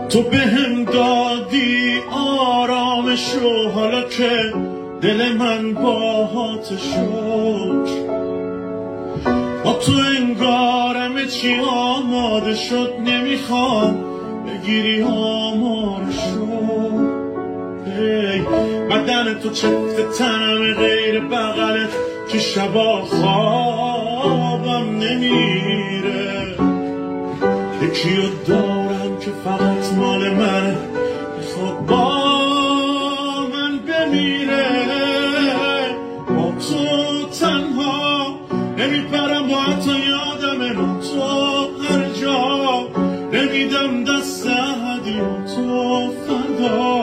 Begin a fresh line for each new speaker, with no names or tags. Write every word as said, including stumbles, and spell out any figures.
تو بهم دادی آرامشو، حالا که دل من باهات شد، با تو انگار همه چی آماده شد. نمیخوام بگیری آمارشو، ای بدن تو چفت تنم غیر بغلت که شبا خوابم نمیره. یکیو دارم که فقط مال منه، میخواد با من بمیره. با تو تنها نمیپرم، با حتی یادم با تو هر جا نمیدم دست احدی، با تو فردا